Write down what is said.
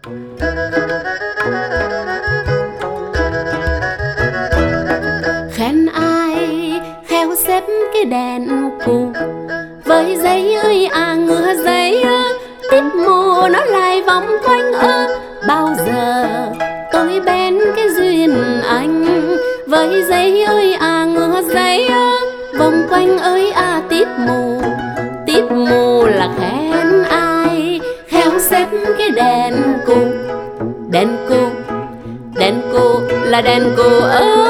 Khen ai khéo xếp cái đèn cù với giấy ơi à ngựa giấy tiếp mùa nó lại vòng quanh bao giờ tôi bên cái duyên anh với giấy ơi à ngựa giấy vòng quanh ơi à tiếp mù là khen ai khéo xếp cái đèn cù là đèn cù ơi.